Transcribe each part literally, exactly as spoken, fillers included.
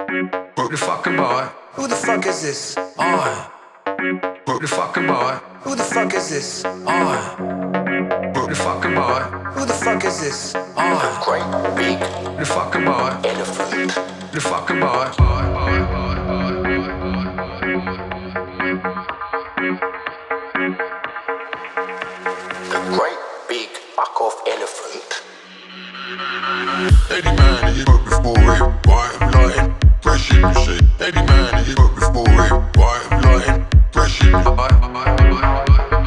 Who the fuck am I? Who the fuck is this? I. Who the fuck am I? Who the fuck is this? I. Who the fuck am I? Who the fuck is this? I. Great big Who the fuck am I? elephant. Who the fuck am I? A great big fuck off elephant. Any man that you got before it, why I'm lying, fresh in the shit. Any man that you got before it, why I'm lying, fresh in the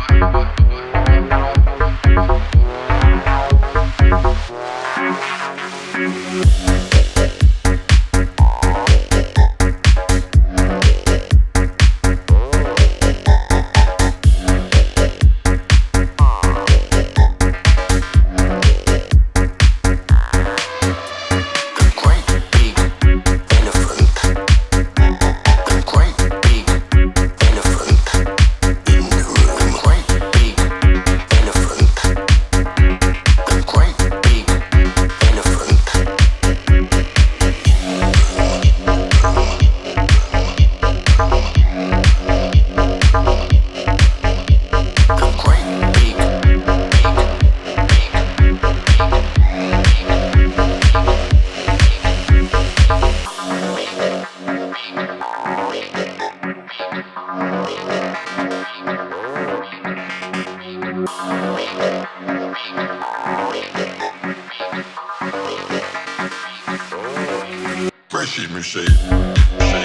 fresh in the shit.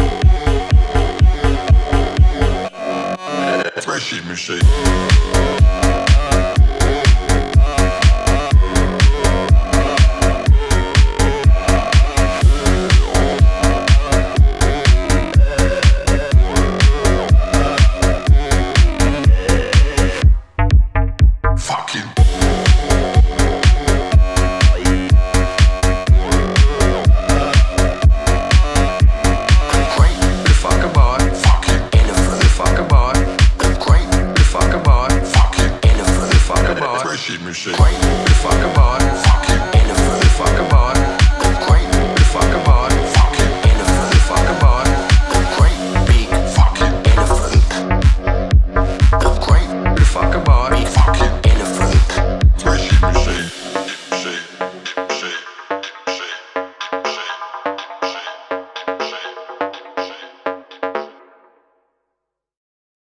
Fresh in the shade.